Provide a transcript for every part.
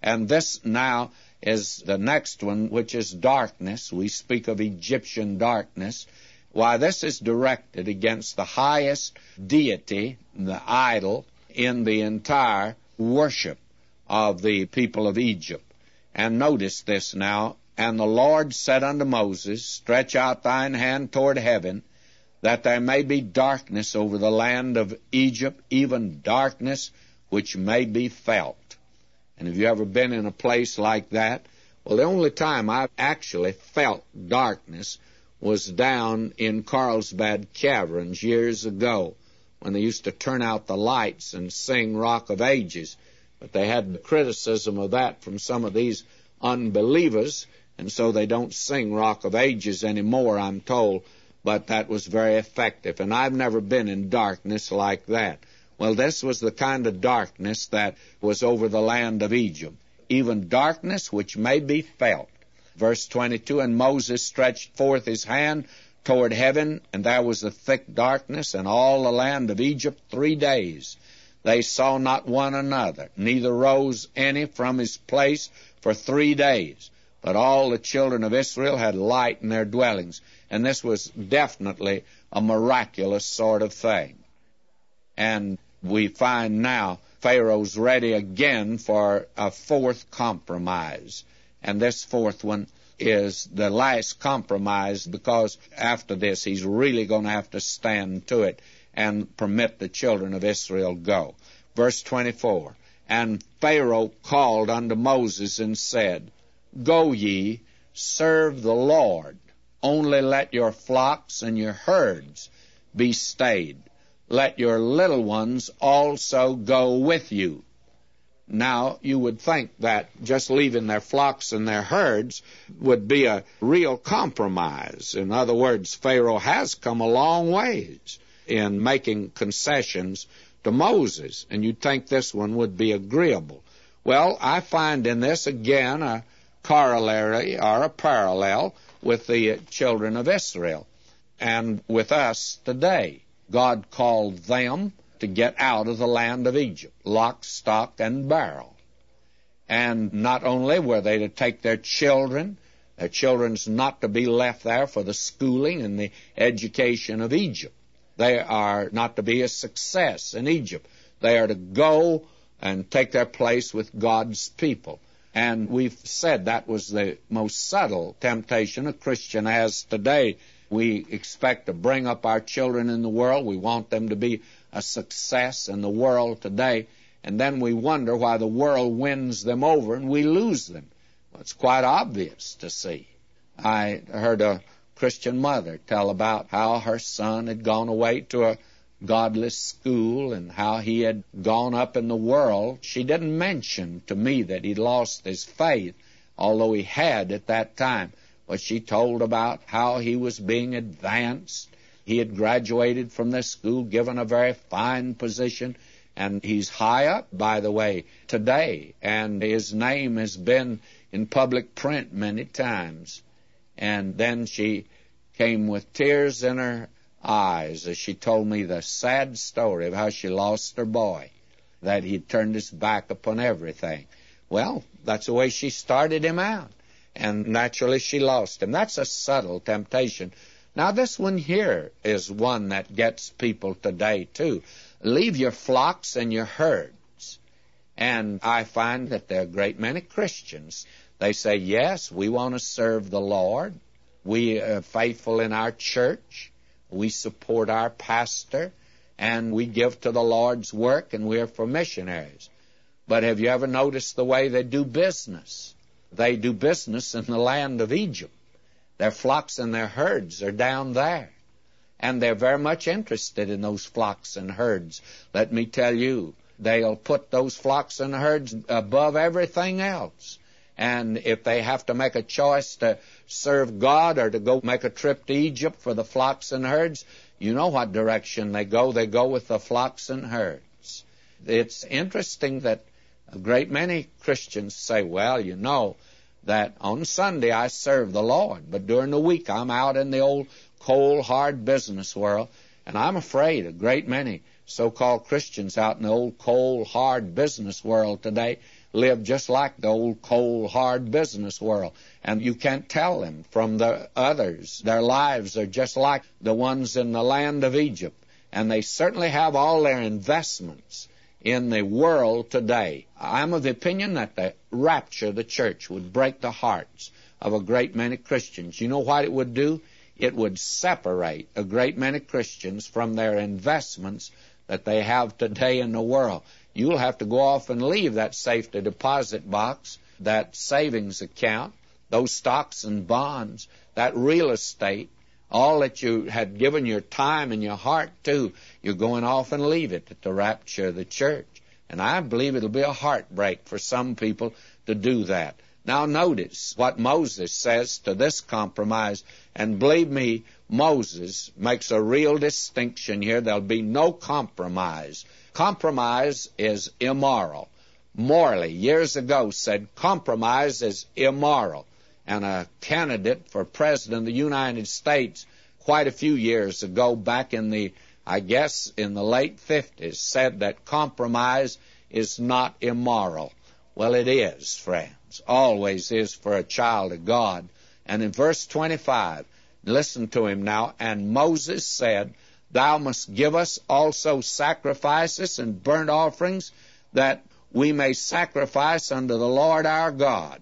And this now is the next one, which is darkness. We speak of Egyptian darkness. Why, this is directed against the highest deity, the idol, in the entire worship of the people of Egypt. And notice this now. And the Lord said unto Moses, Stretch out thine hand toward heaven, that there may be darkness over the land of Egypt, even darkness which may be felt. And have you ever been in a place like that? Well, the only time I've actually felt darkness was down in Carlsbad Caverns years ago, when they used to turn out the lights and sing Rock of Ages. But they had criticism of that from some of these unbelievers, and so they don't sing Rock of Ages anymore, I'm told. But that was very effective, and I've never been in darkness like that. Well, this was the kind of darkness that was over the land of Egypt, even darkness which may be felt. Verse 22, And Moses stretched forth his hand toward heaven, and there was a thick darkness in all the land of Egypt 3 days. They saw not one another, neither rose any from his place for 3 days. But all the children of Israel had light in their dwellings. And this was definitely a miraculous sort of thing. And we find now Pharaoh's ready again for a fourth compromise. And this fourth one is the last compromise, because after this he's really going to have to stand to it and permit the children of Israel go. Verse 24, And Pharaoh called unto Moses and said, Go ye, serve the Lord. Only let your flocks and your herds be stayed. Let your little ones also go with you. Now, you would think that just leaving their flocks and their herds would be a real compromise. In other words, Pharaoh has come a long ways in making concessions to Moses, and you'd think this one would be agreeable. Well, I find in this, again, a corollary or a parallel with the children of Israel and with us today. God called them to get out of the land of Egypt, lock, stock, and barrel. And not only were they to take their children's not to be left there for the schooling and the education of Egypt. They are not to be a success in Egypt. They are to go and take their place with God's people. And we've said that was the most subtle temptation a Christian has today. We expect to bring up our children in the world. We want them to be a success in the world today. And then we wonder why the world wins them over and we lose them. Well, it's quite obvious to see. I heard a Christian mother tell about how her son had gone away to a godless school and how he had gone up in the world. She didn't mention to me that he'd lost his faith, although he had at that time. But she told about how he was being advanced. He had graduated from this school, given a very fine position, and he's high up, by the way, today, and his name has been in public print many times. And then she came with tears in her eyes as she told me the sad story of how she lost her boy, that he'd turned his back upon everything. Well, that's the way she started him out, and naturally she lost him. That's a subtle temptation. Now, this one here is one that gets people today, too. Leave your flocks and your herds. And I find that there are a great many Christians. They say, yes, we want to serve the Lord. We are faithful in our church. We support our pastor. And we give to the Lord's work, and we're for missionaries. But have you ever noticed the way they do business? They do business in the land of Egypt. Their flocks and their herds are down there. And they're very much interested in those flocks and herds. Let me tell you, they'll put those flocks and herds above everything else. And if they have to make a choice to serve God or to go make a trip to Egypt for the flocks and herds, you know what direction they go. They go with the flocks and herds. It's interesting that a great many Christians say, well, you know, that on Sunday I serve the Lord, but during the week I'm out in the old cold, hard business world, and I'm afraid a great many so-called Christians out in the old cold, hard business world today live just like the old cold, hard business world. And you can't tell them from the others. Their lives are just like the ones in the land of Egypt. And they certainly have all their investments in the world today. I'm of the opinion that the rapture of the church would break the hearts of a great many Christians. You know what it would do? It would separate a great many Christians from their investments that they have today in the world. You'll have to go off and leave that safety deposit box, that savings account, those stocks and bonds, that real estate, all that you had given your time and your heart to. You're going off and leave it at the rapture of the church. And I believe it'll be a heartbreak for some people to do that. Now notice what Moses says to this compromise, and believe me, Moses makes a real distinction here. There'll be no compromise. Compromise is immoral. Morley, years ago, said compromise is immoral. And a candidate for president of the United States quite a few years ago, back in the late 50s, said that compromise is not immoral. Well, it is, friends. Always is for a child of God. And in verse 25, listen to him now. And Moses said, Thou must give us also sacrifices and burnt offerings, that we may sacrifice unto the Lord our God.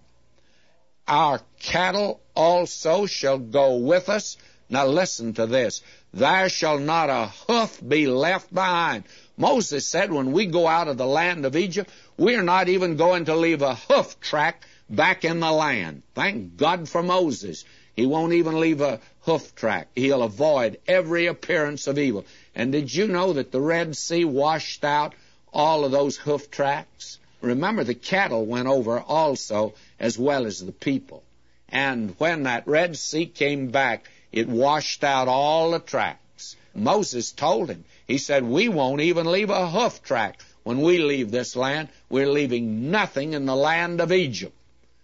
Our cattle also shall go with us. Now listen to this. There shall not a hoof be left behind. Moses said when we go out of the land of Egypt, we are not even going to leave a hoof track back in the land. Thank God for Moses. He won't even leave a hoof track. He'll avoid every appearance of evil. And did you know that the Red Sea washed out all of those hoof tracks? Remember, the cattle went over also, as well as the people. And when that Red Sea came back, it washed out all the tracks. Moses told him, he said, we won't even leave a hoof track. When we leave this land, we're leaving nothing in the land of Egypt.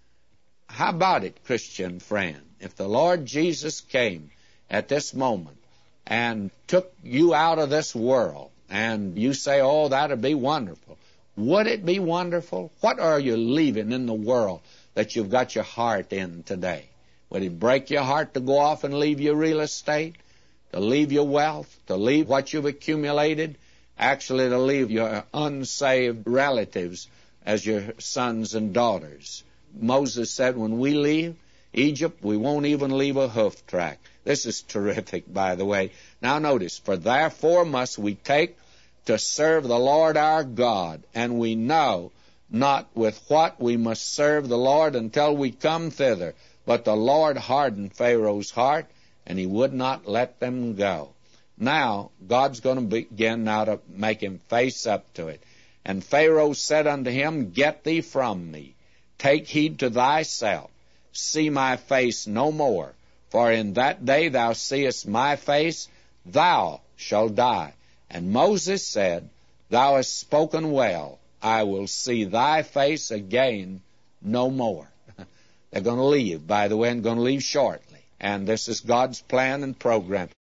How about it, Christian friend? If the Lord Jesus came at this moment and took you out of this world, and you say, oh, that'd be wonderful. Would it be wonderful? What are you leaving in the world that you've got your heart in today? Would it break your heart to go off and leave your real estate, to leave your wealth, to leave what you've accumulated, actually to leave your unsaved relatives as your sons and daughters? Moses said, when we leave Egypt, we won't even leave a hoof track. This is terrific, by the way. Now notice, for therefore must we take to serve the Lord our God, and we know not with what we must serve the Lord until we come thither. But the Lord hardened Pharaoh's heart, and he would not let them go. Now, God's going to begin now to make him face up to it. And Pharaoh said unto him, Get thee from me. Take heed to thyself. See my face no more. For in that day thou seest my face, thou shalt die. And Moses said, Thou hast spoken well. I will see thy face again no more. They're going to leave, by the way, and going to leave shortly. And this is God's plan and program.